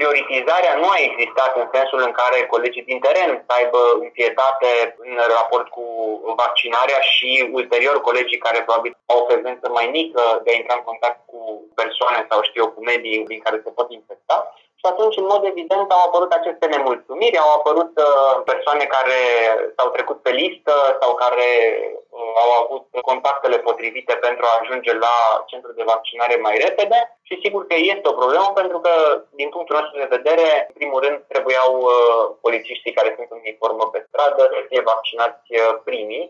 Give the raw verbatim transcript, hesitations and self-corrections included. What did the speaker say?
prioritizarea nu a existat în sensul în care colegii din teren să aibă întâietate în raport cu vaccinarea și ulterior colegii care probabil au o prezență mai mică de a intra în contact cu persoane sau știu eu, cu medii din care se pot infecta. Și atunci, în mod evident, au apărut aceste nemulțumiri, au apărut uh, persoane care s-au trecut pe listă sau care uh, au avut contactele potrivite pentru a ajunge la centrul de vaccinare mai repede. Și sigur că este o problemă pentru că, din punctul nostru de vedere, în primul rând, trebuiau uh, polițiștii care sunt în uniformă pe stradă să fie vaccinați uh, primii.